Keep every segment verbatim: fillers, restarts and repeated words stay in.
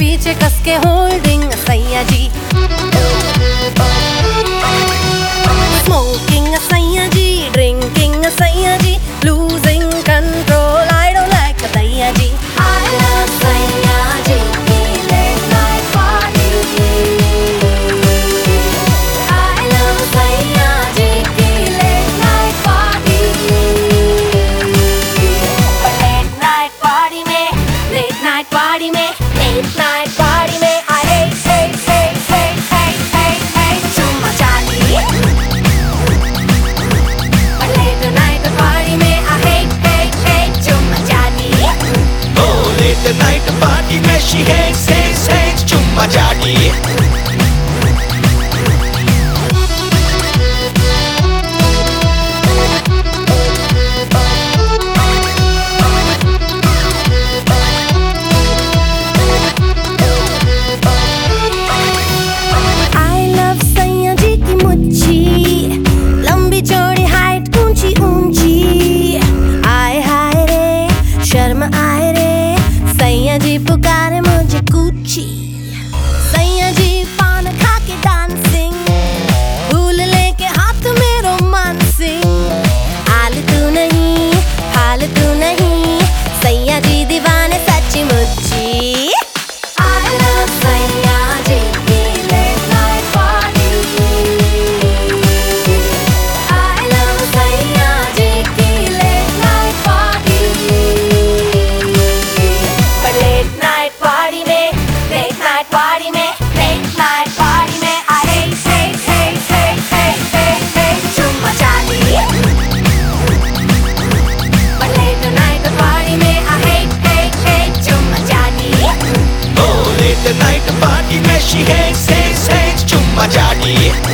पीछे कस के होल्डिंग सैया जी, स्मोकिंग सैया जी, ड्रिंकिंग सैया जी, losing control I don't like सैया जी। I love सैया जी की late night party, I love सैया जी की late night party, late night party में, late night party में, late night party में I hate hate hate hate hate hate hate चुम्मा चाटी, late night party में I hate hate hate चुम्मा चाटी। Oh, late night party में she hates hates hates चुम्मा चाटी। शर्म आए रे सैया जी पुकारे मुझे कूची, सैया जी पान खा के डांसिंग, फूल लेके हाथ में रोमांसिंग, हाल तू नहीं हाल तू नहीं सैया जी दीवाने सच्ची मुच्ची। I love सैया जी की late night party, I love सैया जी की late night party, late night party में, late night party में, late night party में I hate hate hate hate hate hate hate चुम्मा चाटी, late night party में I hate hate hate चुम्मा चाटी। Oh, late night party में she hates hates hates चुम्मा चाटी।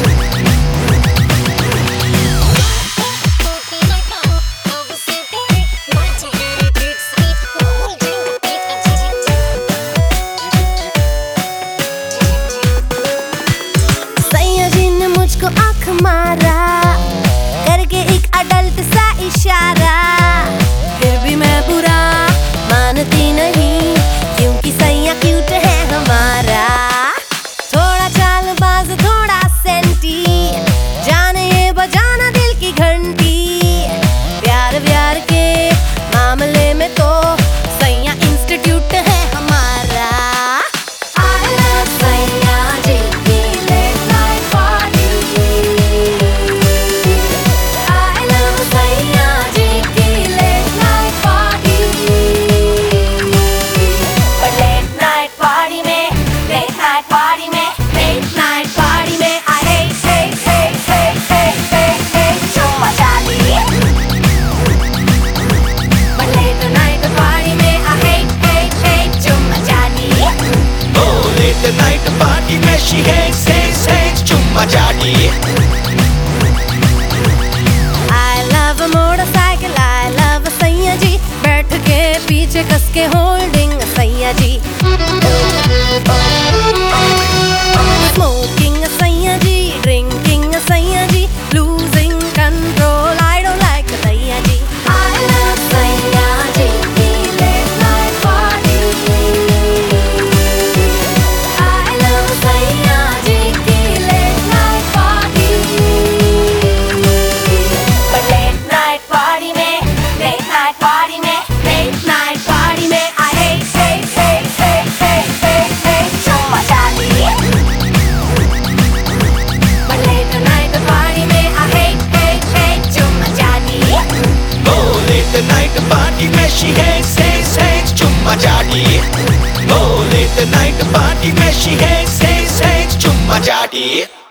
मुझको आँख मारा करके एक अडल्ट सा इशारा, फिर भी मैं बुरा मानती नहीं क्योंकि सैया क्यूट है हमारा। थोड़ा चालबाज थोड़ा सेंटी, जाने ये बजाना दिल की घंटी, प्यार व्यार के मामले में तो सैया इंस्टीट्यूट है हमारा। I love सैया जी की late night party, I love सैया जी की late night party, late night party में, late night party में, late night party में I hate hate hate hate hate hate hate चुम्मा चाटी, late night party में I hate hate hate चुम्मा चाटी। Oh, late night party में she hates hates hates चुम्मा चाटी। I love a motorcycle, I love सैया जी, बैठ के पीछे कस के होल्डिंग सैया जी, स्मोकिंग सैया जी, ड्रिंकिंग सैया जी, losing control I don't like सैया जी। I love सैया जी की late night party, I love सैया जी की late night party, late night party में, late night party में, late night party में I hate hate hate hate hate hate hate चुम्मा चाटी, late night party में I hate hate hate चुम्मा चाटी। Oh, late night party में she hates hates hates चुम्मा चाटी। Oh, late night party में she hates hates hates चुम्मा चाटी।